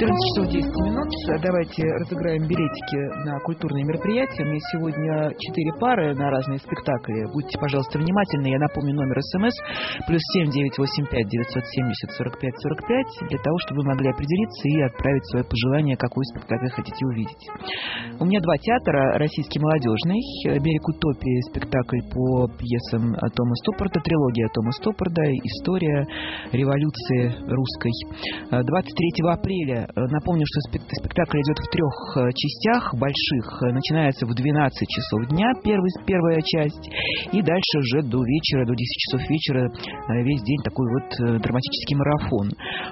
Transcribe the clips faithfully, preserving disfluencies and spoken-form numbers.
четырнадцать часов десять минут. Давайте разыграем билетики на культурные мероприятия. У меня сегодня четыре пары на разные спектакли. Будьте, пожалуйста, внимательны. Я напомню номер СМС. Плюс семь девять восемь пять девятьсот семьдесят сорок пять сорок пять. Для того, чтобы вы могли определиться и отправить свое пожелание, какой спектакль хотите увидеть. У меня два театра. Российский молодежный. «Берег утопии» спектакль по пьесам Тома Стоппарда. Трилогия Тома Стоппарда. История революции русской. двадцать третьего апреля. Напомню, что спектакль идет в трех частях больших. Начинается в двенадцать часов дня, первый, первая часть, и дальше уже до вечера, до десяти часов вечера весь день такой вот драматический марафон.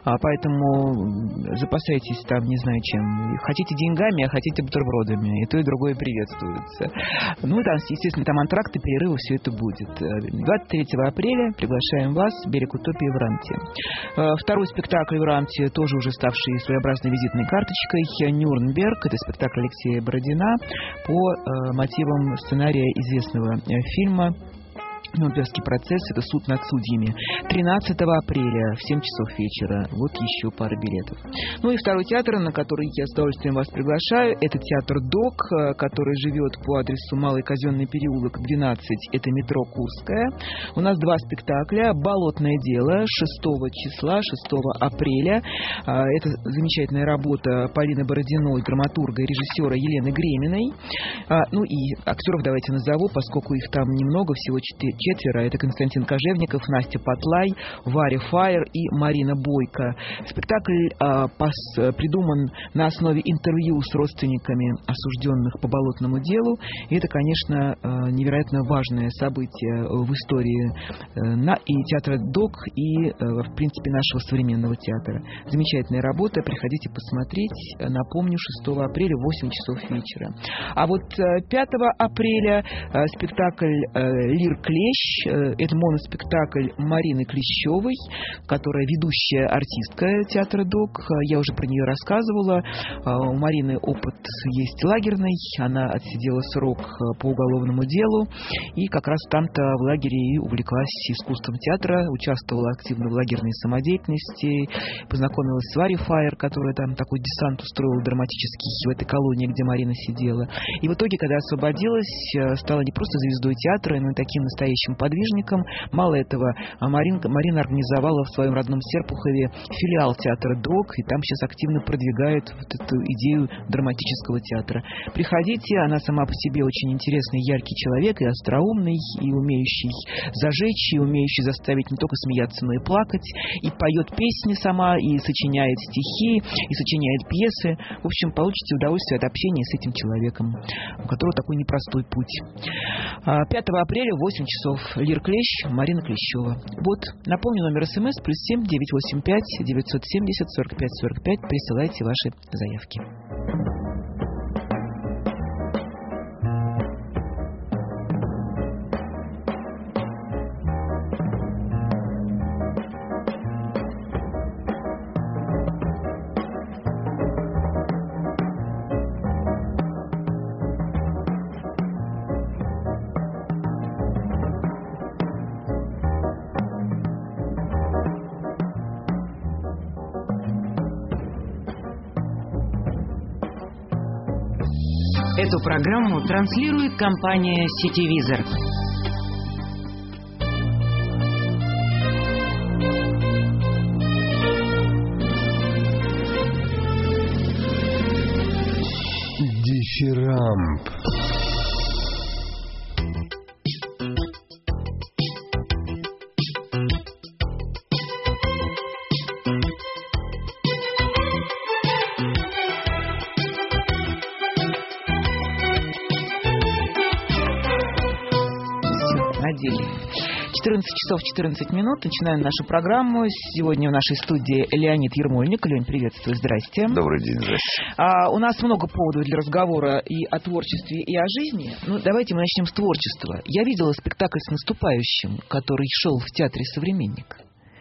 Поэтому запасайтесь там, не знаю чем. Хотите деньгами, а хотите бутербродами. И то, и другое приветствуется. Ну и там, естественно, там антракты, перерывы, все это будет. двадцать третьего апреля приглашаем вас в «Берег утопии» в Рамте. Второй спектакль в Рамте, тоже уже ставший своеобразной визитной карточкой, «Нюрнберг». Это спектакль Алексея Бородина по э, мотивам сценария известного э, фильма «Нюрнбергский процесс». Это суд над судьями. тринадцатого апреля в семь часов вечера. Вот еще пара билетов. Ну и второй театр, на который я с удовольствием вас приглашаю, это театр ДОК, который живет по адресу Малый Казенный переулок, двенадцать. Это метро Курская. У нас два спектакля. «Болотное дело» шестого числа, шестого апреля. Это замечательная работа Полины Бородиной, драматурга и режиссера Елены Греминой. Ну и актеров давайте назову, поскольку их там немного, всего четыре. Четверо. Это Константин Кожевников, Настя Патлай, Варя Фаер и Марина Бойко. Спектакль а, пос, придуман на основе интервью с родственниками осужденных по болотному делу. И это, конечно, невероятно важное событие в истории на, и театра ДОК, и, в принципе, нашего современного театра. Замечательная работа. Приходите посмотреть. Напомню, шестого апреля в восемь часов вечера. А вот пятого апреля спектакль «Лир Клещ». Это моноспектакль Марины Клещевой, которая ведущая артистка театра ДОК. Я уже про нее рассказывала. У Марины опыт есть лагерный. Она отсидела срок по уголовному делу. И как раз там-то в лагере и увлеклась искусством театра, участвовала активно в лагерной самодеятельности, познакомилась с Варей Фаер, которая там такой десант устроила драматический в этой колонии, где Марина сидела. И в итоге, когда освободилась, стала не просто звездой театра, но и таким настоящим подвижником. Мало этого, Марин, Марина организовала в своем родном Серпухове филиал театра ДОК, и там сейчас активно продвигает вот эту идею драматического театра. Приходите, она сама по себе очень интересный, яркий человек, и остроумный, и умеющий зажечь, и умеющий заставить не только смеяться, но и плакать, и поет песни сама, и сочиняет стихи, и сочиняет пьесы. В общем, получите удовольствие от общения с этим человеком, у которого такой непростой путь. пятого апреля в восемь часов «Лир Клещ», Марина Клещева. Вот, напомню, номер СМС плюс семь девять восемь пять девятьсот семьдесят сорок пять сорок пять. Присылайте ваши заявки. Эту программу транслирует компания «Сетевизор». Дифирамб. четырнадцать часов четырнадцать минут. Начинаем нашу программу. Сегодня в нашей студии Леонид Ермольник. Леонид, приветствую. Здрасте. Добрый день, здрасте. А, у нас много поводов для разговора и о творчестве, и о жизни. Ну, давайте мы начнем с творчества. Я видела спектакль «С наступающим», который шел в театре «Современник».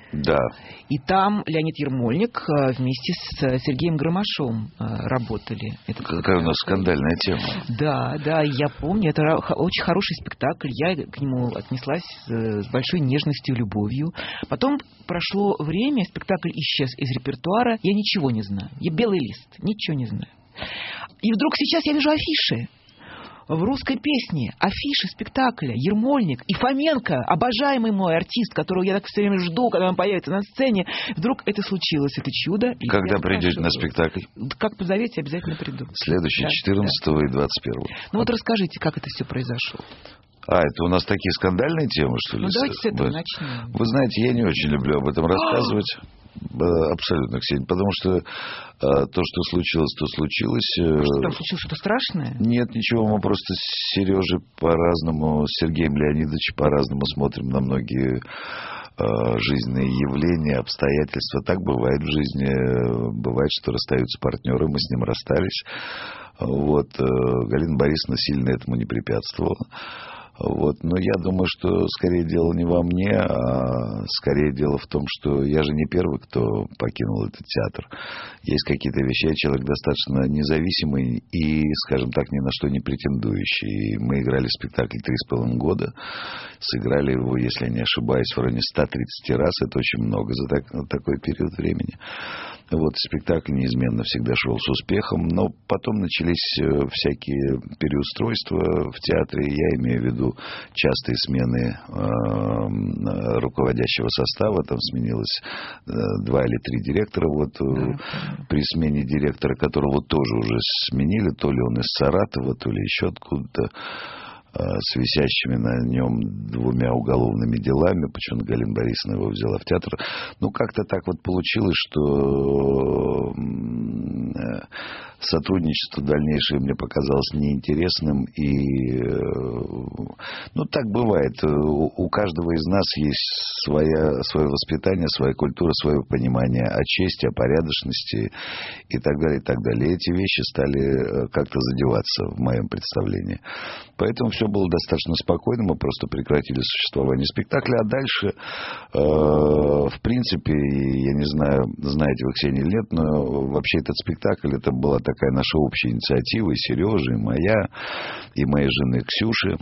Да. И там Леонид Ермольник вместе с Сергеем Громашовым работали. Это какая у нас скандальная тема. Да, да, я помню. Это очень хороший спектакль. Я к нему отнеслась с большой нежностью и любовью. Потом прошло время, спектакль исчез из репертуара. Я ничего не знаю. Я белый лист, ничего не знаю. И вдруг сейчас я вижу афиши. В русской песне афиши спектакля Ермольник и Фоменко, обожаемый мой артист, которого я так все время жду, когда он появится на сцене. Вдруг это случилось, это чудо. Когда придете на спектакль? Как позовете, обязательно приду. Следующий, да, четырнадцатого да. и двадцать первого. Ну вот расскажите, как это все произошло. А, это у нас такие скандальные темы, что ли? Ну давайте с этого Вы, начнем. Вы знаете, я не очень люблю об этом рассказывать. Абсолютно, Ксения. Потому что э, то, что случилось, то случилось. Э, что там случилось, что-то страшное? Нет, ничего. Мы просто с Сережей по-разному, с Сергеем Леонидовичем по-разному смотрим на многие э, жизненные явления, обстоятельства. Так бывает в жизни. Бывает, что расстаются партнеры. Мы с ним расстались. Вот. Э, Галина Борисовна сильно этому не препятствовала. Вот. Но я думаю, что скорее дело не во мне, а скорее дело в том, что я же не первый, кто покинул этот театр. Есть какие-то вещи, я человек достаточно независимый и, скажем так, ни на что не претендующий. Мы играли спектакль три с половиной года, сыграли его, если я не ошибаюсь, в районе ста тридцати раз. Это очень много за так, такой период времени. Вот, спектакль неизменно всегда шел с успехом, но потом начались всякие переустройства в театре. Я имею в виду частые смены э, руководящего состава. Там сменилось э, два или три директора. Вот э, при смене директора, которого тоже уже сменили, то ли он из Саратова, то ли еще откуда-то, с висящими на нем двумя уголовными делами, почему Галина Борисовна его взяла в театр. Ну, как-то так вот получилось, что сотрудничество дальнейшее мне показалось неинтересным. И, ну, так бывает. У каждого из нас есть своя, свое воспитание, своя культура, свое понимание о чести, о порядочности и так далее, и так далее. И эти вещи стали как-то задеваться в моем представлении. Поэтому все было достаточно спокойно, мы просто прекратили существование спектакля. А дальше, э, в принципе, я не знаю, знаете вы, Ксения, или нет, но вообще этот спектакль, это была такая наша общая инициатива, и Сережи, и моя, и моей жены Ксюши.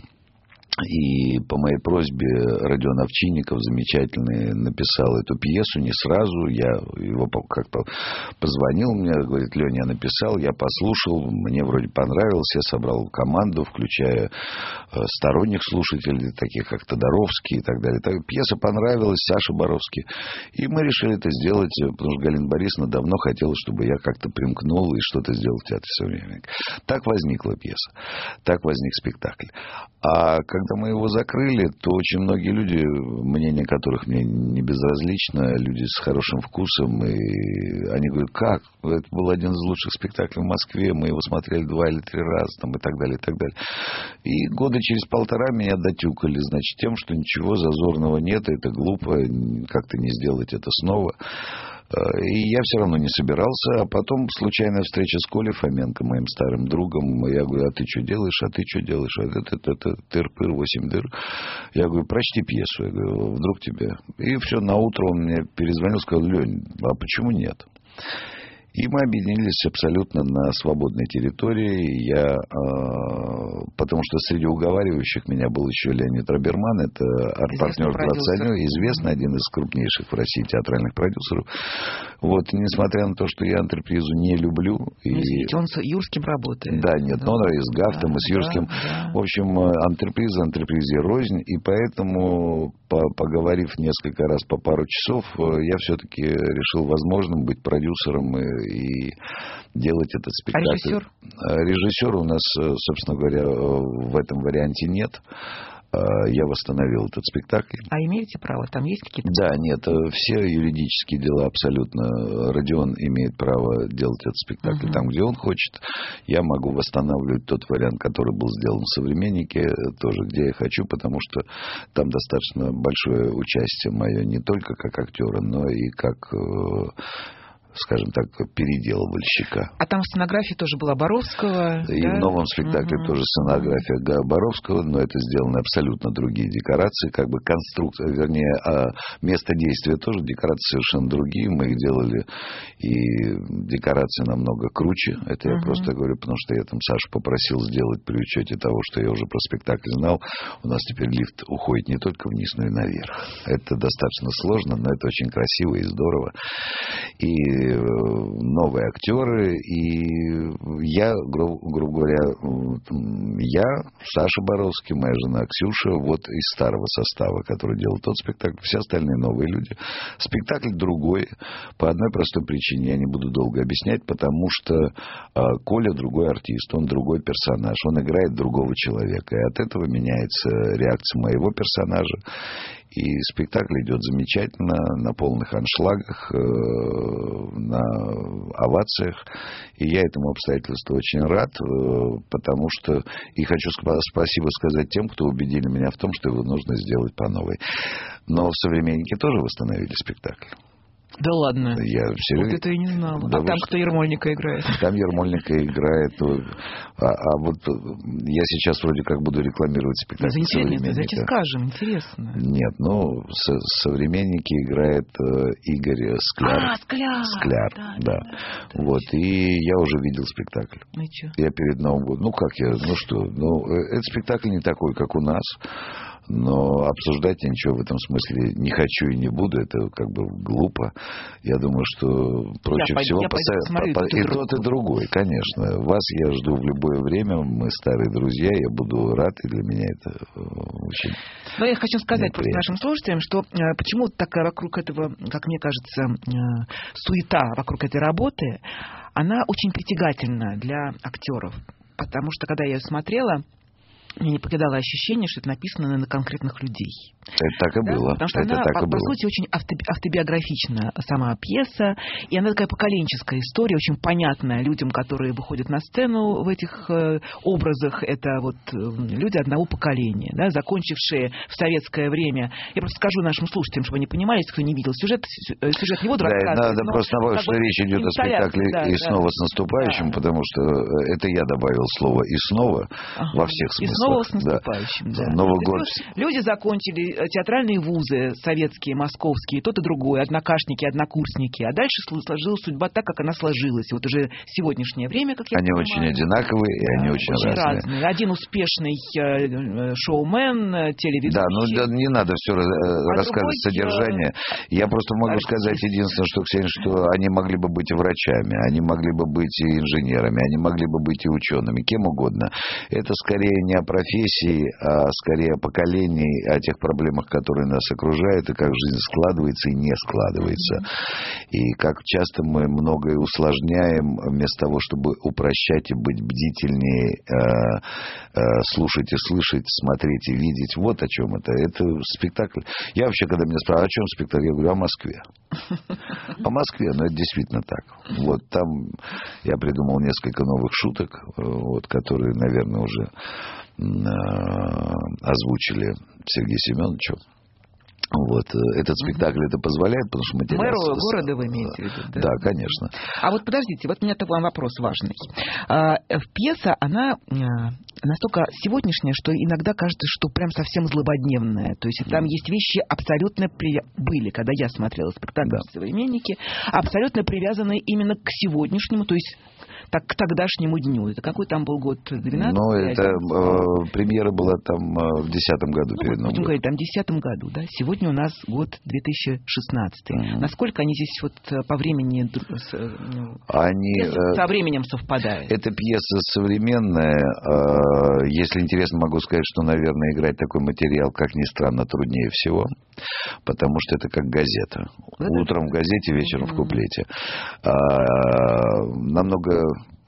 И по моей просьбе Родион Овчинников, замечательный, написал эту пьесу не сразу. Я его как-то позвонил мне, говорит: Леня, я написал, я послушал, мне вроде понравилось, я собрал команду, включая сторонних слушателей, таких как Тодоровский и так далее. Так, пьеса понравилась, Саша Боровский. И мы решили это сделать, потому что Галина Борисовна давно хотела, чтобы я как-то примкнул и что-то сделал в театре «Современник». Так возникла пьеса, так возник спектакль. А когда мы его закрыли, то очень многие люди, мнение которых мне не безразлично, люди с хорошим вкусом, и они говорят: как? Это был один из лучших спектаклей в Москве, мы его смотрели два или три раза, там, и так далее, и так далее. И года через полтора меня дотюкали, значит, тем, что ничего зазорного нет, это глупо, как-то не сделать это снова. И я все равно не собирался. А потом случайная встреча с Колей Фоменко, моим старым другом. Я говорю: а ты что делаешь? А ты что делаешь? А это, это, это тыр-пыр, восемь дыр. Я говорю: прочти пьесу. Я говорю: вдруг тебе... И все, наутро он мне перезвонил, сказал: Лень, а почему нет? И мы объединились абсолютно на свободной территории. Я, э, потому что среди уговаривающих меня был еще Леонид Роберман. Это арт-партнер двадцать, известный, один из крупнейших в России театральных продюсеров. Вот, и несмотря на то, что я антрепризу не люблю. И... Извините, он с Юрским работает. Да, нет, да. Он и с Гафтом, да, и с Юрским. Да, да. В общем, антреприза, антрепризе рознь. И поэтому, поговорив несколько раз по пару часов, я все-таки решил возможным быть продюсером и и делать этот спектакль. А режиссер? Режиссера у нас, собственно говоря, в этом варианте нет. Я восстановил этот спектакль. А имеете право? Там есть какие-то... Да, нет, все юридические дела абсолютно. Родион имеет право делать этот спектакль uh-huh. там, где он хочет. Я могу восстанавливать тот вариант, который был сделан в «Современнике», тоже где я хочу, потому что там достаточно большое участие мое не только как актера, но и как скажем так, переделывальщика. А там сценография тоже была Боровского. И да? в новом спектакле угу. тоже сценография Боровского, но это сделаны абсолютно другие декорации, как бы конструкция, вернее, место действия тоже, декорации совершенно другие. Мы их делали, и декорации намного круче. Это я угу. просто говорю, потому что я там Сашу попросил сделать при учете того, что я уже про спектакль знал. У нас теперь лифт уходит не только вниз, но и наверх. Это достаточно сложно, но это очень красиво и здорово. И новые актеры, и я, гру- грубо говоря, я, Саша Боровский, моя жена Ксюша, вот из старого состава, который делал тот спектакль, все остальные новые люди. Спектакль другой, по одной простой причине, я не буду долго объяснять, потому что э, Коля другой артист, он другой персонаж, он играет другого человека, и от этого меняется реакция моего персонажа. И спектакль идет замечательно, на полных аншлагах, э, на овациях. И я этому обстоятельству очень рад, э, потому что... И хочу сп- спасибо сказать тем, кто убедили меня в том, что его нужно сделать по новой. Но в «Современнике» тоже восстановили спектакль. Да ладно. Я серьезно... Вот это я не знала. Да а там что... кто Ермольника играет? Там Ермольника играет. А, а вот я сейчас вроде как буду рекламировать спектакль ну, «Современника». Давайте скажем, интересно. Нет, ну, со- «Современники» играет э, Игорь Скляр. А, Скляр. Скляр, да. да. да, да вот, да. И я уже видел спектакль. Ну и что? Я перед Новым годом... Ну, как я... Ну, что? Ну, этот спектакль не такой, как у нас. Но обсуждать я ничего в этом смысле не хочу и не буду. Это как бы глупо. Я думаю, что проще я всего... Я посо... по... И тот, и другой, конечно. Вас я жду в любое время. Мы старые друзья. Я буду рад. И для меня это очень... Но я хочу сказать просто приятно. нашим слушателям, что э, почему такая вокруг этого, как мне кажется, э, суета вокруг этой работы, она очень притягательна для актеров. Потому что, когда я ее смотрела, мне не покидало ощущение, что это написано на конкретных людей. Это так и да? было. Потому что это она, так по, и по было. сути, очень авто, автобиографична сама пьеса. И она такая поколенческая история, очень понятная людям, которые выходят на сцену в этих э, образах. Это вот э, люди одного поколения, да, закончившие в советское время. Я просто скажу нашим слушателям, чтобы они понимали, если кто не видел сюжет, сюжет не буду да, рассказывать. надо просто добавить, что речь идет о спектакле да, «И да. снова с наступающим», да. Потому что это я добавил слово «и снова» ага. во всех смыслах. И снова с наступающим, да. да. Новый год. Люди закончили театральные вузы советские, московские, тот и другой, однокашники, однокурсники. А дальше сложилась судьба так, как она сложилась. И вот уже сегодняшнее время, как я они понимаю... Они очень одинаковые, и да, они очень, очень разные. разные. Один успешный э, шоумен, телеведущий. Да, ну да, не надо все а рассказывать другой... содержание. Я просто могу артист. сказать единственное, что, Ксения, что они могли бы быть и врачами, они могли бы быть и инженерами, они могли бы быть и учеными, кем угодно. Это скорее не о профессии, а скорее о поколении, о тех проблемах, которые нас окружают, и как жизнь складывается и не складывается. И как часто мы многое усложняем, вместо того, чтобы упрощать и быть бдительнее, э, э, слушать и слышать, смотреть и видеть. Вот о чем это. Это спектакль. Я вообще, когда меня спрашивают, о чем спектакль, я говорю, о Москве. О Москве, но это действительно так. Вот там я придумал несколько новых шуток, вот, которые, наверное, уже озвучили Сергею Семеновичу. Вот. Этот спектакль угу. это позволяет, потому что материал... Мэру города вы имеете в виду? Да, да, конечно. А вот подождите, вот у меня такой вопрос важный. А, пьеса, она настолько сегодняшняя, что иногда кажется, что прям совсем злободневная. То есть там есть вещи абсолютно... При... Были, когда я смотрела спектакль да. «Современники», абсолютно привязанные именно к сегодняшнему, то есть так, к тогдашнему дню. Это какой там был год? двенадцатый? Ну, это э, премьера была там э, в десятом году. Ну, перед Новым годом. Говорить, там в десятом году, да? Сегодня у нас год две тысячи шестнадцатый. Uh-huh. Насколько они здесь вот по времени они, со временем совпадают? Эта пьеса современная. Э, если интересно, могу сказать, что, наверное, играть такой материал, как ни странно, труднее всего. Потому что это как газета. Это... Утром в газете, вечером uh-huh. в куплете. А, намного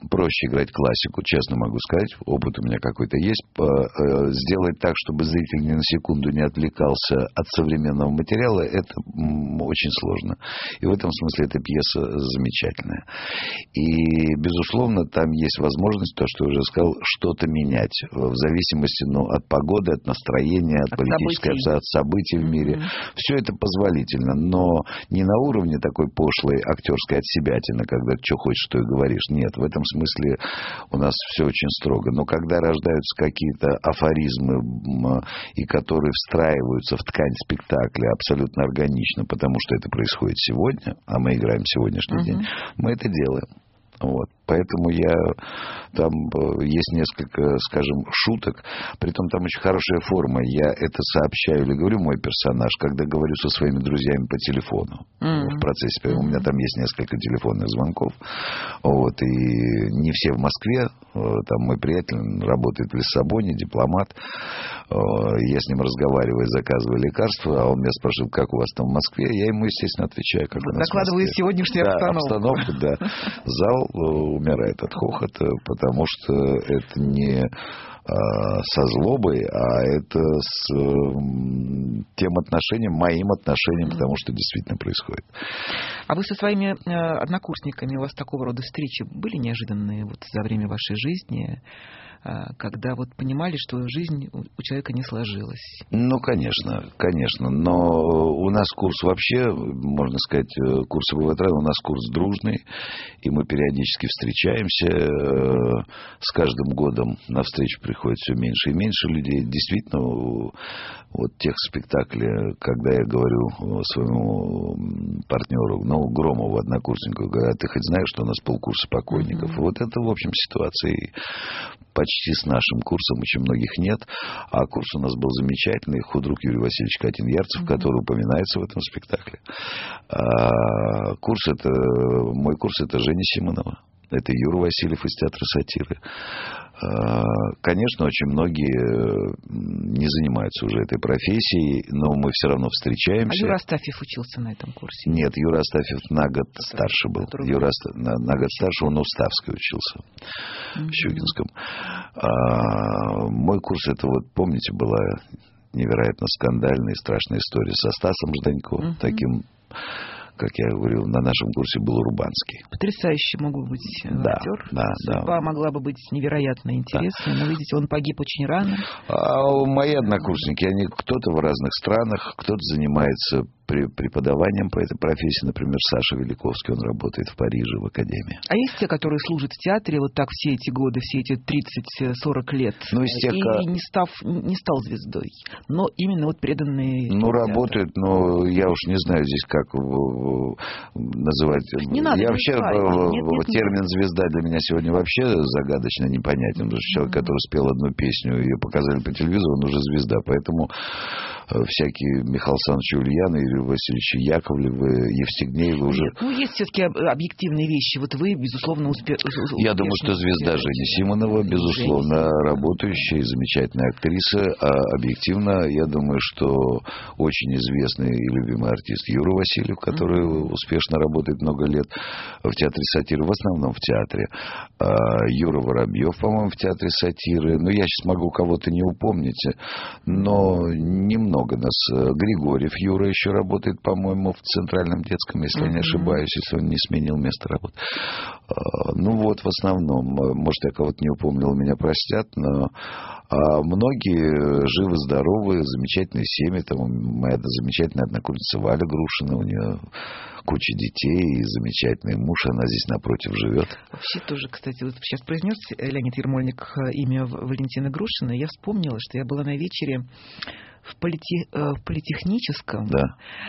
проще играть классику, честно могу сказать, опыт у меня какой-то есть. Сделать так, чтобы зритель ни на секунду не отвлекался от современного материала, это очень сложно. И в этом смысле эта пьеса замечательная. И, безусловно, там есть возможность, то, что я уже сказал, что-то менять. В зависимости ну, от погоды, от настроения, от, от политической событий. От событий в мире. Mm-hmm. Все это позволительно, но не на уровне такой пошлой актерской отсебятины, когда что хочешь, что и говоришь. Нет, в этом смысле у нас все очень строго. Но когда рождаются какие-то афоризмы, и которые встраиваются в ткань спектакля абсолютно органично, потому что это происходит сегодня, а мы играем сегодняшний uh-huh. день, мы это делаем. Вот. Поэтому я там есть несколько, скажем, шуток. Притом там очень хорошая форма. Я это сообщаю или говорю мой персонаж, когда говорю со своими друзьями по телефону. Mm-hmm. В процессе. Mm-hmm. У меня там есть несколько телефонных звонков. Вот. И не все в Москве. Там мой приятель работает в Лиссабоне, дипломат. Я с ним разговариваю, заказываю лекарства, а он меня спрашивает, как у вас там в Москве. Я ему, естественно, отвечаю, как у нас в Москве. Закладываю сегодняшнюю да, обстановку. обстановку, да. Зал умирает от хохота, потому что это не а, со злобой, а это с э, тем отношением, моим отношением к тому, что действительно происходит. А вы со своими э, однокурсниками, у вас такого рода встречи были неожиданные вот за время вашей жизни, э, когда вот понимали, что жизнь у человека не сложилась? Ну, конечно, конечно. Но у нас курс вообще, можно сказать, курс ВВТ, у нас курс дружный, и мы периодически встречаемся. С каждым годом на встречу приходит все меньше и меньше людей. Действительно, вот тех спектаклей, когда я говорю своему партнеру, ну, Громову, однокурснику, говорю, а ты хоть знаешь, что у нас полкурса покойников? Mm-hmm. Вот это, в общем, ситуации почти с нашим курсом, очень многих нет. А курс у нас был замечательный. Худрук Юрий Васильевич Катин-Ярцев, mm-hmm. который упоминается в этом спектакле. А курс это, мой курс это Женя Симонова. Это Юра Васильев из театра сатиры. Конечно, очень многие не занимаются уже этой профессией, но мы все равно встречаемся. А Юра Астафьев учился на этом курсе? Нет, Юра Астафьев на год который, старше был. Юра Аста... на, на год старше, он у Ставской учился, mm-hmm. в Щукинском. А, мой курс, это вот, помните, была невероятно скандальная и страшная история со Стасом Жданько, mm-hmm. таким... Как я говорил, на нашем курсе был Рубанский. Потрясающий мог бы быть да, актер. Да, Судьба да. могла бы быть невероятно интересной, да. Но, видите, он погиб очень рано. А мои однокурсники, они кто-то в разных странах, кто-то занимается преподаванием по этой профессии. Например, Саша Великовский, он работает в Париже, в академии. А есть те, которые служат в театре вот так все эти годы, все эти тридцать-сорок лет, ну, из тех, и не, став, не стал звездой, но именно вот преданные... Ну, работают, но я уж не знаю здесь, как называть. Не надо, я не вообще, нет, нет, термин нет. «звезда» для меня сегодня вообще загадочно непонятен, потому что человек, который спел одну песню, ее показали по телевизору, он уже звезда, поэтому всякие Михаил Александрович Ульян, Юрий Васильевич Яковлевы, Евстигнеевы уже... Нет, ну, есть все-таки объективные вещи. Вот вы, безусловно, успе... Я думаю, что звезда Женя Симонова, безусловно, работающая, замечательная актриса. А объективно, я думаю, что очень известный и любимый артист Юра Васильев, который mm-hmm. успешно работает много лет в театре сатиры, в основном в театре. А Юра Воробьев, по-моему, в театре сатиры. Ну, я сейчас могу кого-то не упомнить, но немного нас. Григорьев Юра еще работает, по-моему, в Центральном детском, если mm-hmm. я не ошибаюсь, если он не сменил место работы. Ну вот, в основном. Может, я кого-то не упомнил, меня простят, но а многие живы-здоровы, замечательные семьи. Там моя замечательная однокурсница Валя Грушина, у нее куча детей и замечательный муж, она здесь напротив живет. Вообще тоже, кстати, вот сейчас произнес Леонид Ермольник имя Валентины Грушиной, я вспомнила, что я была на вечере в, полите... в политехническом, да.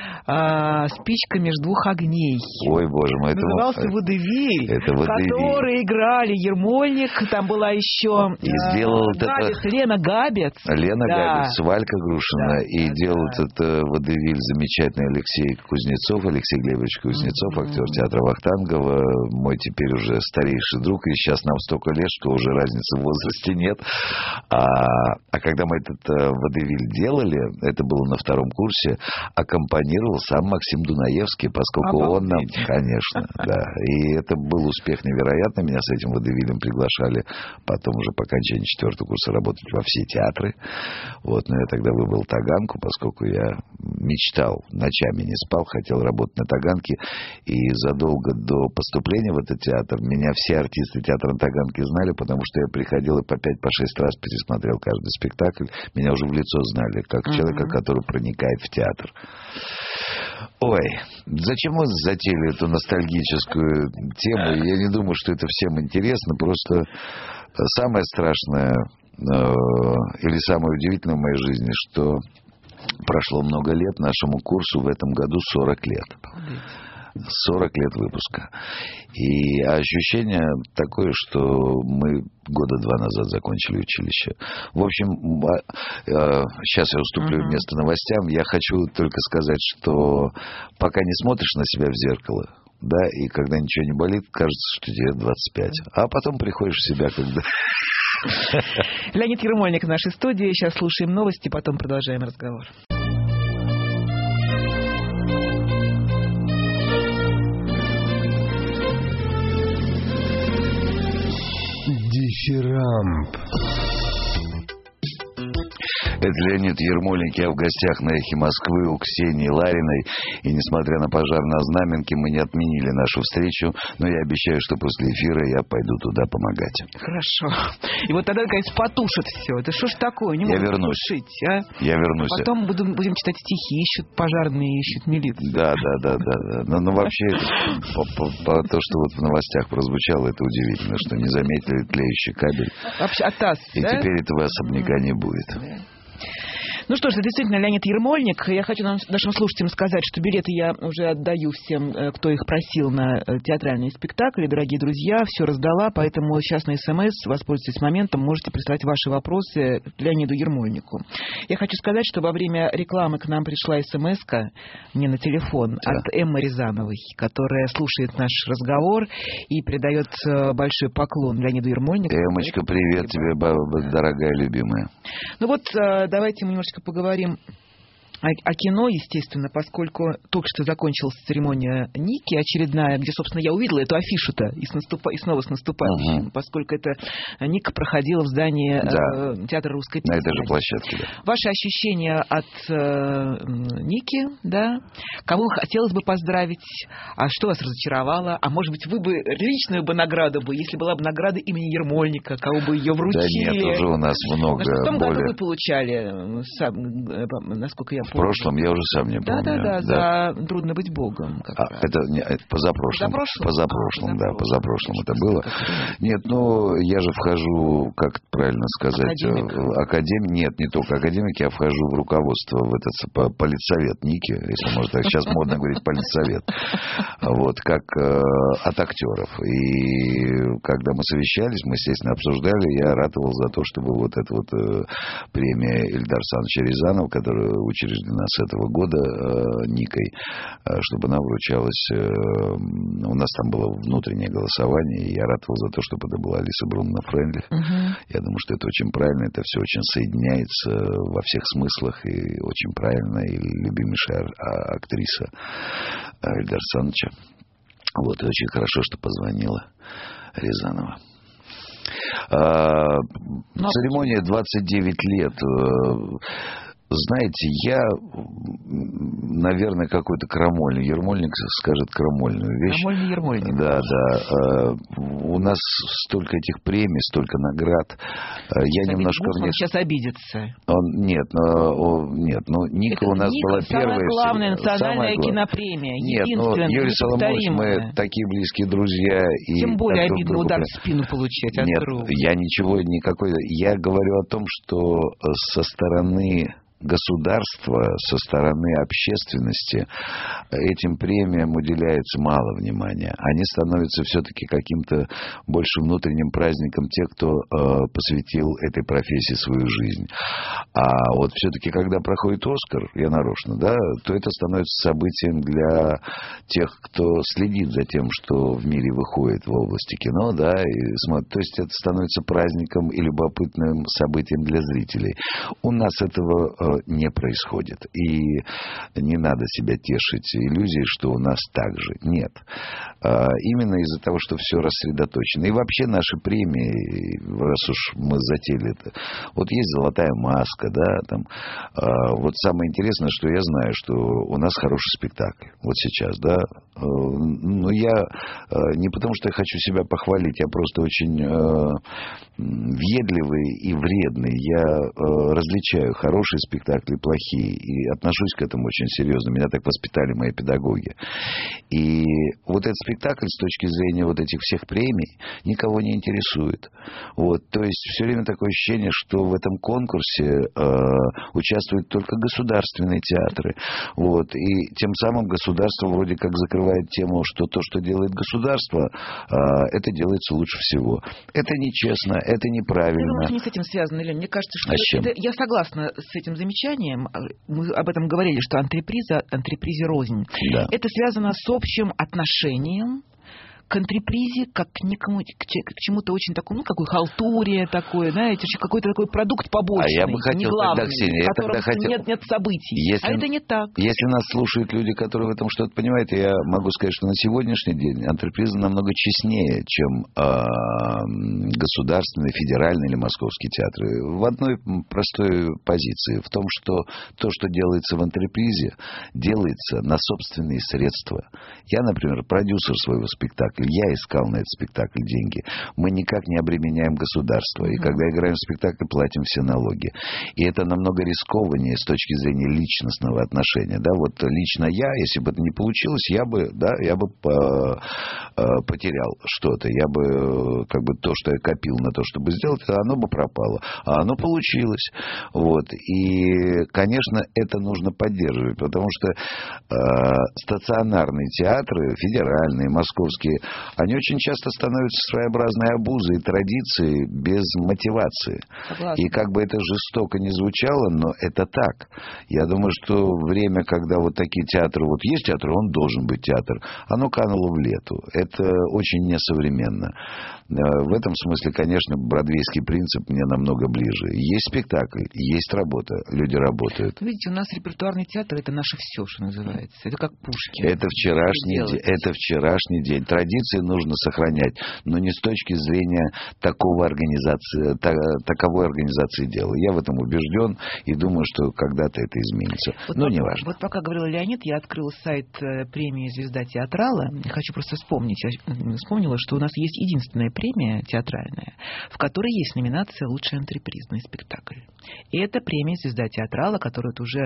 а, «Спичка между двух огней». Ой, боже мой. Назывался это... «Водевиль», это который играли Ермольник, там была еще и сделал Габец, это... Лена Габец. Лена да. Габец, Валька Грушина, да, и да, делал да. этот водевиль замечательный Алексей Кузнецов, Алексей Глебович Кузнецов, mm-hmm. актер театра Вахтангова, мой теперь уже старейший друг, и сейчас нам столько лет, что уже разницы в возрасте нет. А, а когда мы этот водевиль делали, делали, это было на втором курсе, аккомпанировал сам Максим Дунаевский, поскольку Обалдеть. он нам, конечно, да. И это был успех невероятный. Меня с этим водевилем приглашали потом уже по окончании четвертого курса работать во все театры. Вот, но я тогда выбрал Таганку, поскольку я мечтал, ночами не спал, хотел работать на Таганке. И задолго до поступления в этот театр меня все артисты театра на Таганке знали, потому что я приходил и по пять, по шесть раз пересмотрел каждый спектакль. Меня уже в лицо знали, как uh-huh. человека, который проникает в театр. Ой, зачем мы затеяли эту ностальгическую тему? Я не думаю, что это всем интересно. Просто самое страшное э, или самое удивительное в моей жизни, что прошло много лет, нашему курсу в этом году сорок лет. сорок лет выпуска. И ощущение такое, что мы года два назад закончили училище. В общем, сейчас я уступлю uh-huh. место новостям. Я хочу только сказать, что пока не смотришь на себя в зеркало, да, и когда ничего не болит, кажется, что тебе двадцать пять. А потом приходишь в себя, когда... Леонид Ермольник в нашей студии. Сейчас слушаем новости, потом продолжаем разговор. Дифирамб. Это Леонид Ермольник, я в гостях на «Эхе Москвы» у Ксении Лариной. И несмотря на пожар на Знаменке, мы не отменили нашу встречу, но я обещаю, что после эфира я пойду туда помогать. Хорошо. И вот тогда, конечно, потушат все. Это что ж такое? Не я могут вернусь. тушить, а? Я вернусь. А потом будем, будем читать стихи, ищут пожарные, ищут милицию. Да, да, да, да. да. Но, но вообще, по, по, по то, что вот в новостях прозвучало, это удивительно, что не заметили тлеющий кабель. Вообще, от ТАСС, И да? теперь этого особняка не будет. Да. Ну что ж, это действительно Леонид Ермольник. Я хочу нам, нашим слушателям сказать, что билеты я уже отдаю всем, кто их просил на театральные спектакли. Дорогие друзья, все раздала, поэтому сейчас на СМС, воспользуйтесь моментом, можете прислать ваши вопросы Леониду Ермольнику. Я хочу сказать, что во время рекламы к нам пришла СМС-ка, не на телефон, да. от Эммы Рязановой, которая слушает наш разговор и передает большой поклон Леониду Ермольнику. Эммочка, привет тебе, дорогая любимая. Ну вот, давайте мы немножечко поговорим о, о кино, естественно, поскольку только что закончилась церемония Ники очередная, где, собственно, я увидела эту афишу-то и, с наступа... и снова с наступающим, uh-huh. поскольку это Ника проходила в здании да. э, Театра русской песни. На этой же площадке, да. Ваши ощущения от э, Ники, да? Кого хотелось бы поздравить? А что вас разочаровало? А может быть, вы бы личную бы награду бы, если была бы награда имени Ермольника, кого бы ее вручили? Да нет, уже у нас много. Может, в том более... году вы получали, сам, насколько я помню. В прошлом я уже сам не помню. Да-да-да, да. За «Трудно быть Богом». А, это, не, это позапрошлым. Позапрошлым? Позапрошлым, а, да, позапрошлым это было. Нет, ну, я же вхожу, как правильно сказать, академик. Академик. Нет, не только академик, я вхожу в руководство, в этот политсовет Ники, если можно так. Сейчас модно говорить политсовет. Вот, как э, от актеров. И когда мы совещались, мы, естественно, обсуждали, я ратовал за то, чтобы вот эта вот э, премия Эльдара Александровича Рязанова, которая учреждена с этого года э, Никой, э, чтобы она вручалась. Э, у нас там было внутреннее голосование, и я ратовал за то, чтобы это была Алиса Брунна Фрейндлих. Uh-huh. Я думаю, что это очень правильно, это все очень соединяется во всех смыслах, и очень правильно, и любимейшая актриса Эльдара Александровича. Вот, и очень хорошо, что позвонила Рязанова. А, ну, церемония двадцать девять лет. Знаете, я, наверное, какой-то крамольный. Ермольник скажет крамольную вещь. Крамольный Ермольник. Да, да. У нас столько этих премий, столько наград. Я Самит немножко... Гусман мне... сейчас обидится. Он, нет, но, нет, ну, Ника у нас Ника, была самая первая. Главная национальная самая главная кинопремия. Нет, ну, Юрий Соломонович, мы такие близкие друзья. И тем более обидно удар в спину получать от Нет, друга. я ничего никакой... Я говорю о том, что со стороны... государства, со стороны общественности этим премиям уделяется мало внимания. Они становятся все-таки каким-то больше внутренним праздником тех, кто э, посвятил этой профессии свою жизнь. А вот все-таки, когда проходит «Оскар», я нарочно, да, то это становится событием для тех, кто следит за тем, что в мире выходит в области кино, да, и смотрит. То есть это становится праздником и любопытным событием для зрителей. У нас этого... Э, этого не происходит. И не надо себя тешить иллюзией, что у нас так же. Нет. Именно из-за того, что все рассредоточено. И вообще наши премии, раз уж мы затеяли это, вот есть «Золотая маска», да, там, вот самое интересное, что я знаю, что у нас хороший спектакль. Вот сейчас, да. Но я не потому, что я хочу себя похвалить, я просто очень въедливый и вредный. Я различаю хорошие спектакли, плохие, и отношусь к этому очень серьезно. Меня так воспитали мои педагоги. И вот этот спектакль с точки зрения вот этих всех премий никого не интересует. Вот. То есть все время такое ощущение, что в этом конкурсе э, участвуют только государственные театры. Вот. И тем самым государство вроде как закрывает тему, что то, что делает государство, э, это делается лучше всего. Это нечестно, это неправильно. Я думаю, что не с этим связано, Лен. Мне кажется, что а это, я согласна с этим замечанием. Мы об этом говорили, что антреприза, антрепризе рознь. Да. Это связано с общим отношением к антрепризе, как к некому, к, к чему-то очень такому, ну, какой халтуре такое, знаете, какой-то такой продукт побочный, а я бы хотел, не главный, тогда, Ксения, в котором хотел... нет, нет событий. Если, а это не так. Если нас слушают люди, которые в этом что-то понимают, я могу сказать, что на сегодняшний день антреприза намного честнее, чем э, государственный, федеральный или московский театры. В одной простой позиции, в том, что то, что делается в антрепризе, делается на собственные средства. Я, например, продюсер своего спектакля. Я искал на этот спектакль деньги. Мы никак не обременяем государство. И когда играем в спектакль, платим все налоги. И это намного рискованнее с точки зрения личностного отношения. Да, вот лично я, если бы это не получилось, я бы, да, я бы по, потерял что-то. Я бы, как бы, то, что я копил на то, чтобы сделать, оно бы пропало. А оно получилось. Вот. И, конечно, это нужно поддерживать. Потому что э, стационарные театры, федеральные, московские, они очень часто становятся своеобразной обузой, традицией без мотивации. Согласна. И как бы это жестоко не звучало, но это так. Я думаю, что время, когда вот такие театры, вот есть театр, он должен быть театр, оно кануло в лету. Это очень несовременно. В этом смысле, конечно, бродвейский принцип мне намного ближе. Есть спектакль, есть работа, люди работают. Видите, у нас репертуарный театр — это наше все, что называется. Это как Пушкин. Это вчерашний день. Это вчерашний день. Традиции нужно сохранять, но не с точки зрения такого организации, та, таковой организации дела. Я в этом убежден и думаю, что когда-то это изменится. Вот но пока, не важно. Вот пока говорил Леонид, я открыла сайт премии «Звезда театрала». Хочу просто вспомнить. Я вспомнила, что у нас есть единственная премия театральная, в которой есть номинация «Лучший антрепризный спектакль». И это премия «Звезда театрала», которая уже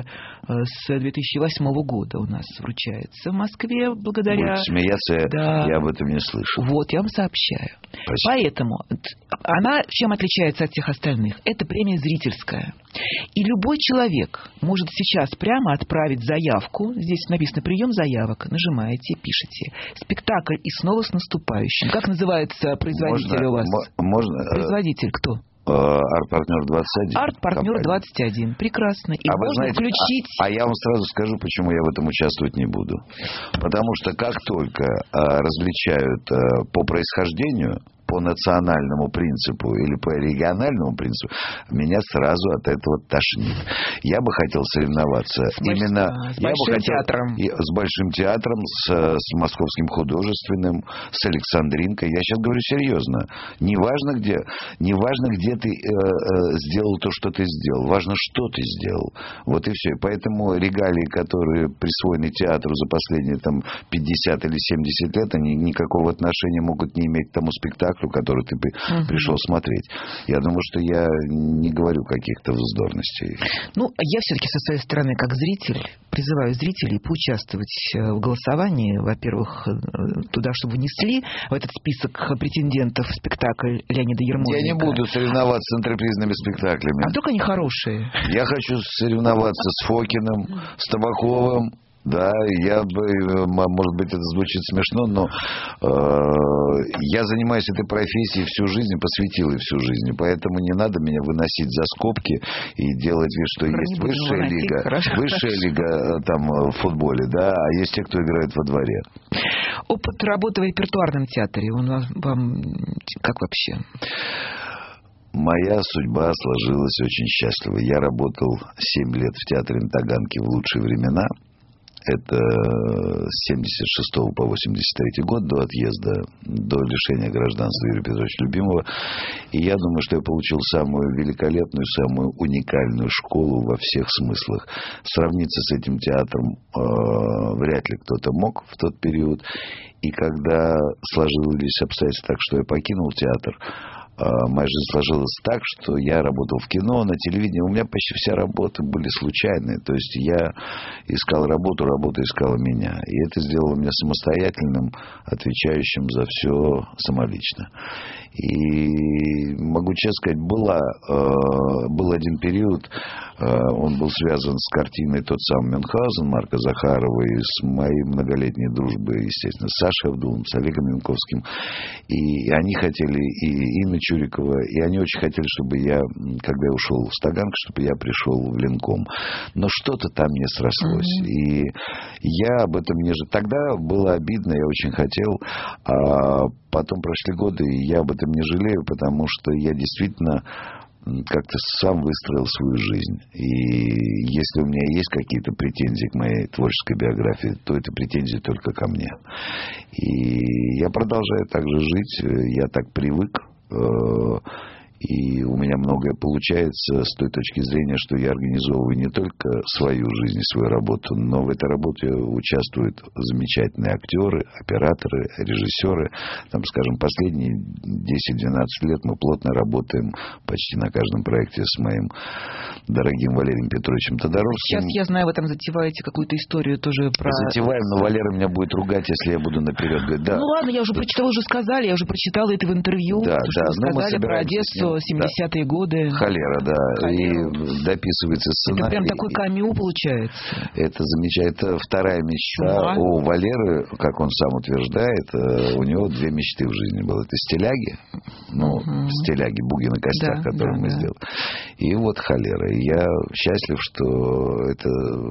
с две тысячи восьмого года у нас вручается в Москве благодаря... Будете смеяться, да. Я об этом не слышал. Вот, я вам сообщаю. Спасибо. Поэтому она чем отличается от всех остальных? Это премия зрительская. И любой человек может сейчас прямо отправить заявку. Здесь написано «Прием заявок». Нажимаете, пишете. Спектакль «И снова с наступающим». Как называется производитель можно, у вас? Можно. Производитель кто? Арт-партнер двадцать один. Арт-партнер двадцать один. Прекрасно. И а можно вы знаете, включить... А, а я вам сразу скажу, почему я в этом участвовать не буду. Потому что как только а, различают а, по происхождению, по национальному принципу или по региональному принципу, меня сразу от этого тошнит. Я бы хотел соревноваться с именно... С я большим бы хотел, театром. И, с большим театром, с, с Московским художественным, с Александринкой. Я сейчас говорю серьезно. Не важно, где, не важно, где ты э, э, сделал то, что ты сделал. Важно, что ты сделал. Вот и все. И поэтому регалии, которые присвоены театру за последние там, пятьдесят или семьдесят лет, они никакого отношения могут не иметь к тому спектаклю, который ты uh-huh. пришел смотреть. Я думаю, что я не говорю каких-то вздорностей. Ну, я все-таки со своей стороны, как зритель, призываю зрителей поучаствовать в голосовании. Во-первых, туда, чтобы внесли в этот список претендентов спектакль Леонида Ермольника. Я не буду соревноваться с антрепризными спектаклями. А вдруг они хорошие? Я хочу соревноваться с Фокиным, с Табаковым. Да, я бы, может быть, это звучит смешно, но э, я занимаюсь этой профессией всю жизнь, посвятил ей всю жизнь, поэтому не надо меня выносить за скобки и делать вид, что Хорошо, есть высшая выносить, лига, хорошо, высшая хорошо. лига там в футболе, да, а есть те, кто играет во дворе. Опыт работы в репертуарном театре, он вам как вообще? Моя судьба сложилась очень счастливо. Я работал семь лет в театре на Таганке в лучшие времена. Это с семьдесят шестого по восемьдесят третий год, до отъезда, до лишения гражданства Юрия Петровича Любимого. И я думаю, что я получил самую великолепную, самую уникальную школу во всех смыслах. Сравниться с этим театром э, вряд ли кто-то мог в тот период. И когда сложились обстоятельства так, что я покинул театр, моя жизнь сложилась так, что я работал в кино, на телевидении. У меня почти вся работа были случайные. То есть я искал работу, работа искала меня. И это сделало меня самостоятельным, отвечающим за все самолично. И могу честно сказать, была, был один период, он был связан с картиной «Тот самый Мюнхгаузен» Марка Захарова и с моей многолетней дружбой, естественно, с Сашей Абдуловым, с Олегом Янковским. И они хотели, и Инна Чурикова, и они очень хотели, чтобы я, когда я ушел в Таганку, чтобы я пришел в Ленком. Но что-то там не срослось. Mm-hmm. И я об этом не... Тогда было обидно, я очень хотел. А потом прошли годы, и я об этом не жалею, потому что я действительно как-то сам выстроил свою жизнь. И если у меня есть какие-то претензии к моей творческой биографии, то это претензии только ко мне. И я продолжаю так же жить, я так привык. И у меня многое получается с той точки зрения, что я организовываю не только свою жизнь и свою работу, но в этой работе участвуют замечательные актеры, операторы, режиссеры. Там, скажем, последние десять-двенадцать лет мы плотно работаем почти на каждом проекте с моим дорогим Валерием Петровичем Тодоровским. Сейчас, я знаю, вы там затеваете какую-то историю тоже про... Затеваем, но Валера меня будет ругать, если я буду наперед говорить. Да. Ну ладно, я уже прочитала, уже сказали, я уже прочитала это в интервью. Да, то, да, что вы сказали про Одессу, семидесятые да. годы. Холера, да. Холеру. И дописывается сценарий. Это прям такой камео получается. Это замечательно. Это вторая мечта. Шума. У Валеры, как он сам утверждает, у него две мечты в жизни было. Это стиляги, ну, угу. стиляги, буги на костях, да, которые да, мы да. сделали. И вот холера. И я счастлив, что это...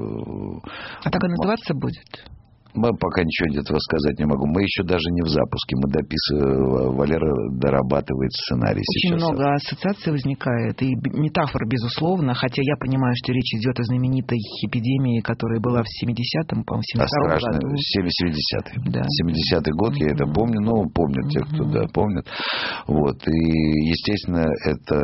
А так и называться будет? Мы пока ничего этого сказать не могу. Мы еще даже не в запуске. Мы дописываем, Валера дорабатывает сценарий. Очень сейчас. Много ассоциаций возникает. И метафор, безусловно. Хотя я понимаю, что речь идет о знаменитой эпидемии, которая была в семидесятом, по-моему, в семьдесят втором а году. семидесятый. Да. семидесятый год, mm-hmm. я это помню. Ну, помнят mm-hmm. те, кто да, помнит. Вот. И, естественно, это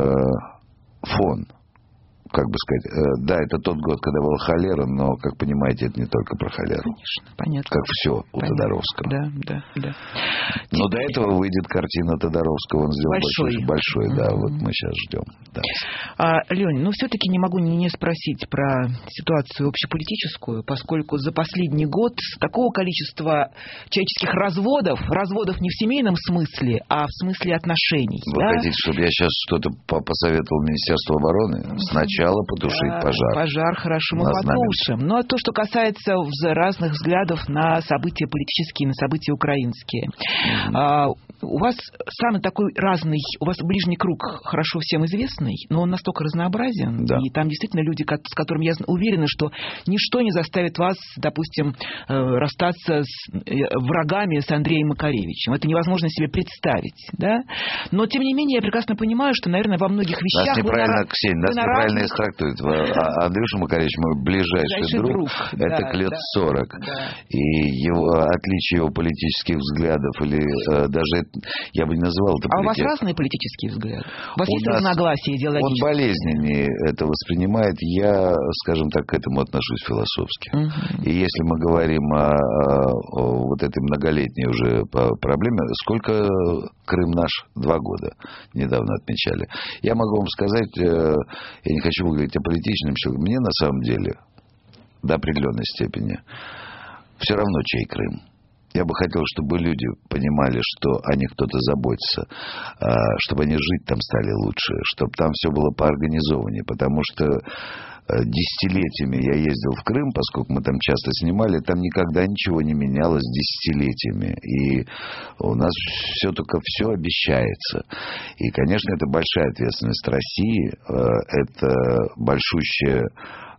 фон. Как бы сказать, э, да, это тот год, когда была холера, но, как понимаете, это не только про холеру. Конечно, понятно. Как все у понятно. Тодоровского. Да, да, да. Но Теперь... до этого выйдет картина Тодоровского, он сделал большой, большой, mm-hmm. да, вот мы сейчас ждем. Да. А, Лёнь, ну все-таки не могу не спросить про ситуацию общеполитическую, поскольку за последний год такого количества человеческих разводов, разводов не в семейном смысле, а в смысле отношений. Вы да? хотите, чтобы я сейчас что-то посоветовал Министерству обороны? Сначала потушить да, пожар. Пожар, хорошо, мы потушим. Но то, что касается разных взглядов на события политические, на события украинские. Mm-hmm. А, у вас самый такой разный, у вас ближний круг хорошо всем известный, но он настолько разнообразен. Да. И там действительно люди, с которыми я уверена, что ничто не заставит вас, допустим, расстаться с врагами с Андреем Макаревичем. Это невозможно себе представить. Да? Но, тем не менее, я прекрасно понимаю, что, наверное, во многих вещах... Нас неправильно, на... Ксения, нас неправильно трактует. А Андрюша Макаревич, мой ближайший, ближайший друг, друг, это да, к лет да, сорок. Да. И его, отличие его политических взглядов, или э, даже, я бы не называл это... А у вас разные политические взгляды? У вас у есть разногласия идеологические? Он болезненнее это воспринимает. Я, скажем так, к этому отношусь философски. Угу. И если мы говорим о, о вот этой многолетней уже проблеме, сколько Крым наш? Два года недавно отмечали. Я могу вам сказать, я не хочу говорить о политичном человеке, мне на самом деле до определенной степени все равно, чей Крым. Я бы хотел, чтобы люди понимали, что о них кто-то заботится, чтобы они жить там стали лучше, чтобы там все было поорганизованнее, потому что десятилетиями я ездил в Крым, поскольку мы там часто снимали, там никогда ничего не менялось десятилетиями. И у нас все только все обещается. И, конечно, это большая ответственность России, это большущая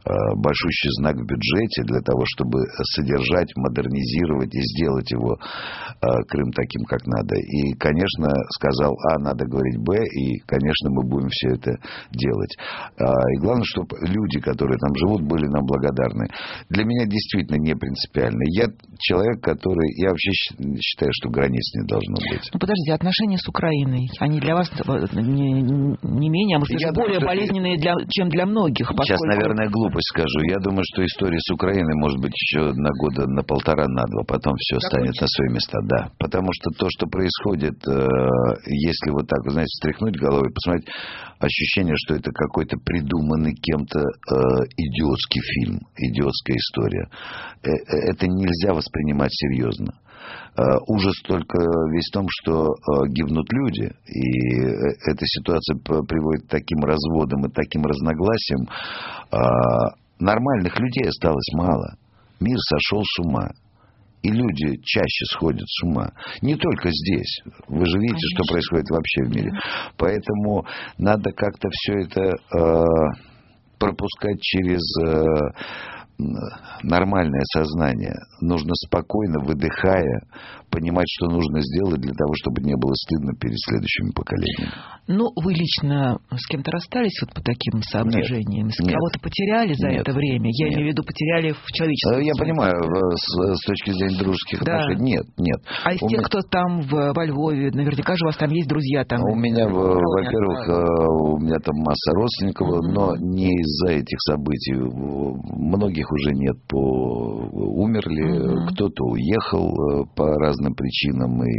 большущий знак в бюджете для того, чтобы содержать, модернизировать и сделать его Крым таким, как надо. И, конечно, сказал А, надо говорить Б, и, конечно, мы будем все это делать. И главное, чтобы люди, которые там живут, были нам благодарны. Для меня действительно не принципиально. Я человек, который... Я вообще считаю, что границ не должно быть. Ну, подождите, отношения с Украиной, они для вас не, не менее, а может, даже более думаю, болезненные, для, чем для многих. Поскольку... Сейчас, наверное, глупость скажу. Я думаю, что история с Украиной может быть еще на года на полтора, на два. Потом все станет на свои места. Да. Потому что то, что происходит, если вот так, вы знаете, встряхнуть головой, посмотреть, ощущение, что это какой-то придуманный кем-то идиотский фильм, идиотская история. Это нельзя воспринимать серьезно. Ужас только весь в том, что гибнут люди, и эта ситуация приводит к таким разводам и таким разногласиям. Нормальных людей осталось мало. Мир сошел с ума. И люди чаще сходят с ума. Не только здесь. Вы же видите, Конечно. Что происходит вообще в мире. Поэтому надо как-то все это э, пропускать через... Э, нормальное сознание. Нужно спокойно, выдыхая, понимать, что нужно сделать для того, чтобы не было стыдно перед следующими поколениями. Ну, вы лично с кем-то расстались вот по таким соображениям? С кого-то потеряли за нет, это время? Я нет. имею в виду, потеряли в человеческом Я смысле. понимаю, с, с точки зрения дружеских да. отношений. Нет, нет. А из у тех, меня... кто там в, во Львове, наверняка же у вас там есть друзья там. У меня, во-первых, у меня там масса родственников, mm-hmm. но не из-за этих событий. Многих уже нет, по... умерли, mm-hmm. кто-то уехал по разным причинам, и,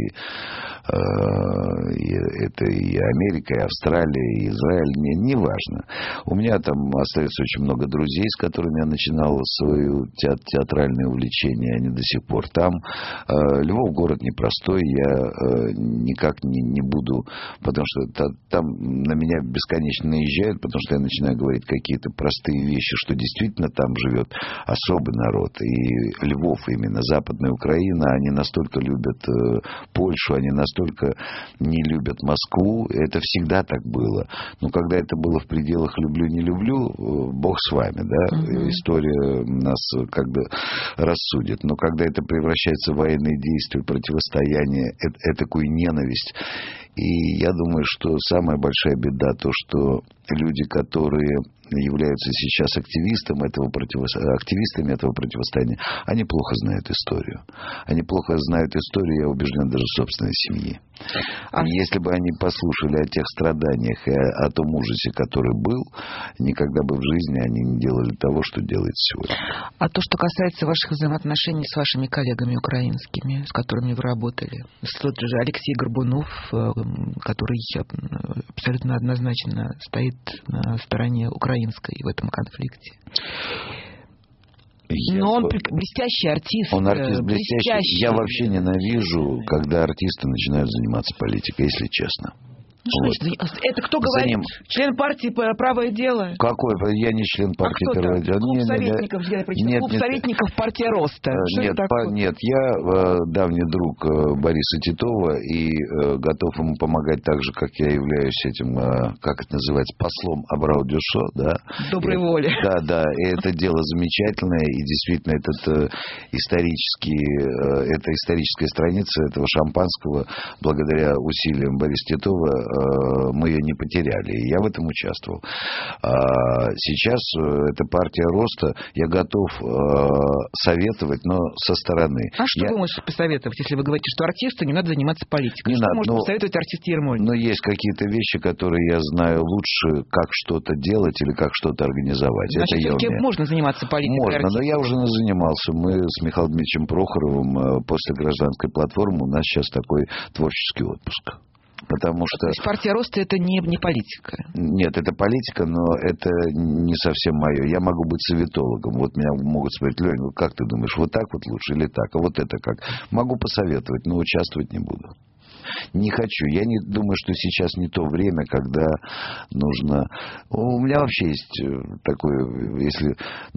и это и Америка, и Австралия, и Израиль, не, не важно. У меня там остается очень много друзей, с которыми я начинал свое театральное увлечение, они до сих пор там. Львов город непростой, я никак не, не буду, потому что там на меня бесконечно наезжают, потому что я начинаю говорить какие-то простые вещи, что действительно там живет особый народ. И Львов, именно Западная Украина, они настолько любят э, Польшу, они настолько не любят Москву. Это всегда так было. Но когда это было в пределах «люблю-не люблю», э, Бог с вами, да, uh-huh. история нас как бы рассудит. Но когда это превращается в военные действия, противостояние, э- этакую ненависть. И я думаю, что самая большая беда то, что люди, которые являются сейчас активистом этого противо... активистами этого противостояния, они плохо знают историю. Они плохо знают историю, я убежден, даже собственной семьи. А если бы они послушали о тех страданиях и о, о том ужасе, который был, никогда бы в жизни они не делали того, что делают сегодня. А то, что касается ваших взаимоотношений с вашими коллегами украинскими, с которыми вы работали, тот же Алексей Горбунов, который абсолютно однозначно стоит на стороне украинской в этом конфликте. Я Но он бы... блестящий артист. Он артист блестящий. блестящий. Я вообще ненавижу, когда артисты начинают заниматься политикой, если честно. Ну, что вот. Это кто говорит? Ним... Член партии «Правое дело»? Какой? Я не член партии а «Правое дело». Клуб нет, советников, я прочитала. Нет, Клуб нет, советников партии Роста. Что нет, по, нет, я э, давний друг э, Бориса Титова и э, готов ему помогать так же, как я являюсь этим, э, как это называется, послом Абрау Дюшо, да. Доброй и, воли. Да, да, и это дело замечательное, и действительно этот э, исторический, э, эта историческая страница этого шампанского, благодаря усилиям Бориса Титова, мы ее не потеряли, и я в этом участвовал. Сейчас эта партия Роста, я готов советовать, но со стороны. А что я... вы можете посоветовать, если вы говорите, что артисту не надо заниматься политикой? Не что надо, может но... посоветовать артист Ермольник? Но есть какие-то вещи, которые я знаю лучше, как что-то делать или как что-то организовать. Значит, это все-таки можно заниматься политикой? Можно, артистом. но я уже занимался. Мы с Михаилом Дмитриевичем Прохоровым после гражданской платформы, у нас сейчас такой творческий отпуск. Потому что... То есть партия Роста это не, не политика? Нет, это политика, но это не совсем мое. Я могу быть советологом. Вот меня могут спросить: Лёнь, ну как ты думаешь, вот так вот лучше или так? А вот это как? Могу посоветовать, но участвовать не буду. Не хочу. Я не думаю, что сейчас не то время, когда нужно... У меня вообще есть такое, если... Ну,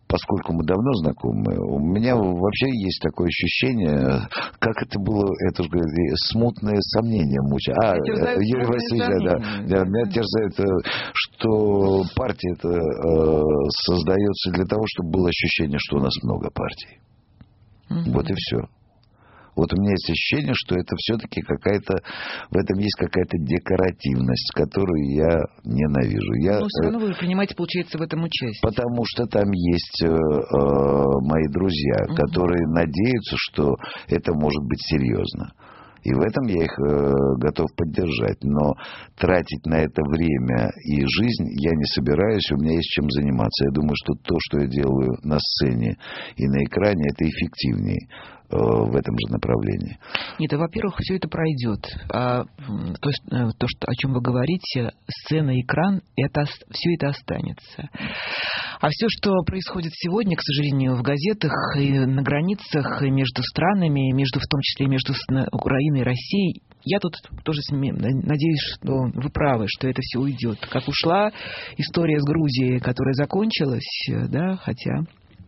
поскольку мы давно знакомы, у меня вообще есть такое ощущение, как это было, это же смутное сомнение мучает. А, Юрий Васильевич, да, да, меня терзает, что партия это э, создается для того, чтобы было ощущение, что у нас много партий. Mm-hmm. Вот и все. Вот у меня есть ощущение, что это все-таки какая-то, в этом есть какая-то декоративность, которую я ненавижу. Я, Но все равно вы принимаете, получается, в этом участие. Потому что там есть э, э, мои друзья, uh-huh. которые надеются, что это может быть серьезно. И в этом я их э, готов поддержать. Но тратить на это время и жизнь я не собираюсь, у меня есть чем заниматься. Я думаю, что то, что я делаю на сцене и на экране, это эффективнее э, в этом же направлении. Нет, а, во-первых, все это пройдет. А, то, есть, то что, о чем вы говорите, сцена, экран, это, все это останется. А все, что происходит сегодня, к сожалению, в газетах и на границах, и между странами, между, в том числе между Украиной и Россией, я тут тоже надеюсь, что вы правы, что это все уйдет. Как ушла история с Грузией, которая закончилась, да, хотя...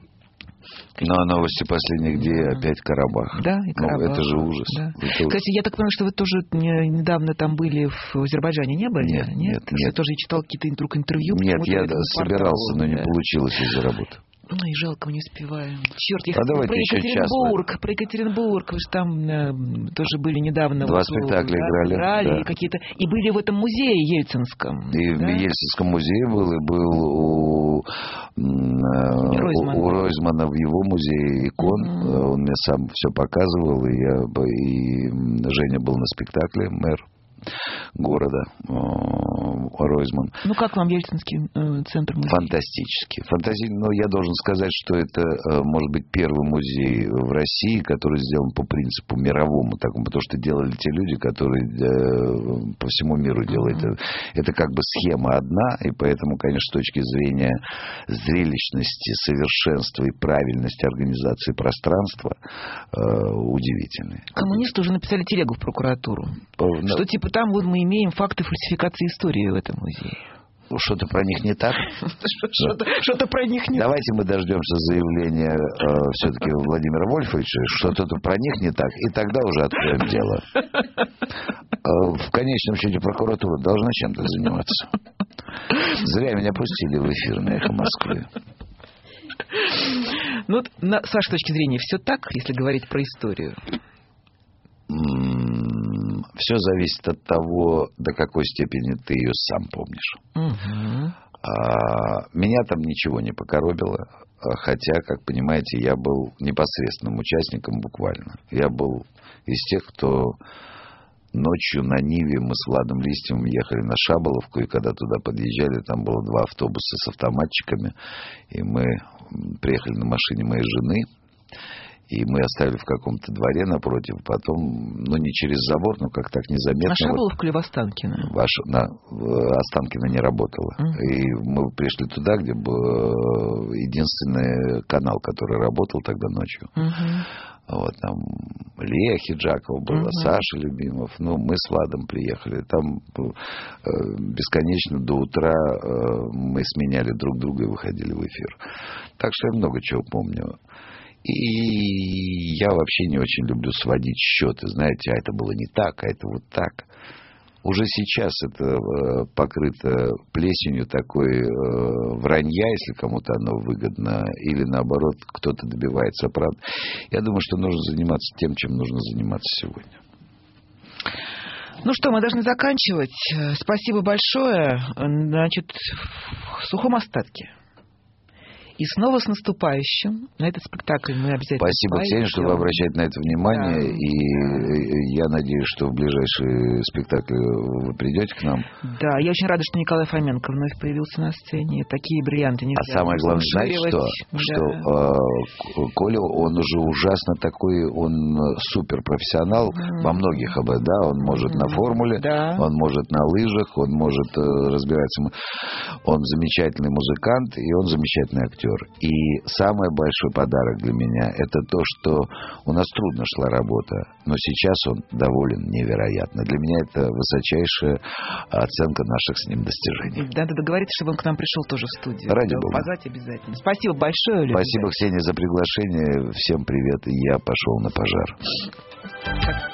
Ну, а новости последних дней опять Карабах. Да, и Карабах. Ну, это же ужас. Да. Это... Кстати, я так понимаю, что вы тоже недавно там были в Азербайджане, не были? Нет, нет, нет. Я тоже читал какие-то вдруг интервью. Нет, я собирался, но не да. получилось из-за работы. Ну и жалко, мы не успеваем. Черт, я а хотела про Екатеринбург. Час, про Екатеринбург. Вы же там э, тоже были недавно. Два вот, спектакля да, играли. играли да. и, какие-то, и были в этом музее Ельцинском. И да? в Ельцинском музее был, и был у, э, Ройзмана. у Ройзмана в его музее икон. Mm-hmm. Он мне сам все показывал. И, я, и Женя был на спектакле, мэр города Ройзман. Ну, как вам Ельцинский э, центр музея? Фантастически. Фантази... Но я должен сказать, что это, может быть, первый музей в России, который сделан по принципу мировому такому, потому что делали те люди, которые э, по всему миру делают. Mm-hmm. Это как бы схема одна, и поэтому, конечно, с точки зрения зрелищности, совершенства и правильности организации пространства э, удивительный. Коммунисты уже написали телегу в прокуратуру, Но... что типа там вот мы имеем факты фальсификации истории в этом музее. Что-то про них не так? Что-то про них не так. Давайте мы дождемся заявления э, все-таки Владимира Вольфовича, что-то про них не так, и тогда уже откроем дело. Э, в конечном счете прокуратура должна чем-то заниматься. Зря меня пустили в эфир на «Эхо Москвы». Ну, вот, на, с вашей точки зрения, все так, если говорить про историю? Все зависит от того, до какой степени ты ее сам помнишь. Угу. А, меня там ничего не покоробило, хотя, как понимаете, я был непосредственным участником буквально. Я был из тех, кто ночью на Ниве, мы с Владом Листьевым ехали на Шаболовку, и когда туда подъезжали, там было два автобуса с автоматчиками, и мы приехали на машине моей жены. И мы оставили в каком-то дворе напротив, потом, ну, не через забор, но как так незаметно. На Шаболовку или в Останкино? Ваш, на Останкино не работало. Uh-huh. И мы пришли туда, где был единственный канал, который работал тогда ночью. Uh-huh. Вот там Лея Хиджакова была, uh-huh. Саша Любимов. Ну, мы с Владом приехали. Там э, бесконечно до утра э, мы сменяли друг друга и выходили в эфир. Так что я много чего помню. И я вообще не очень люблю сводить счеты. Знаете, а это было не так, а это вот так. Уже сейчас это э, покрыто плесенью такой э, вранья, если кому-то оно выгодно, или наоборот, кто-то добивается правды. Я думаю, что нужно заниматься тем, чем нужно заниматься сегодня. Ну что, мы должны заканчивать. Спасибо большое. Значит, в сухом остатке. И снова с наступающим. На этот спектакль мы обязательно... Спасибо, Ксения, что вы обращаете на это внимание. Да. И я надеюсь, что в ближайший спектакль вы придете к нам. Да, я очень рада, что Николай Фоменко вновь появился на сцене. Такие бриллианты нельзя. А самое главное, знаете что? Да. Что э, Коля, он уже ужасно такой, он суперпрофессионал mm-hmm. во многих об этом. Да? Он может mm-hmm. на формуле, да. он может на лыжах, он может э, разбираться. Он замечательный музыкант, и он замечательный актер. режиссер. И самый большой подарок для меня — это то, что у нас трудно шла работа, но сейчас он доволен невероятно. Для меня это высочайшая оценка наших с ним достижений. Надо договориться, чтобы он к нам пришел тоже в студию. Ради бога. Позвать обязательно. Спасибо большое, Леонид. Спасибо, Ксения, за приглашение. Всем привет, и я пошел на пожар.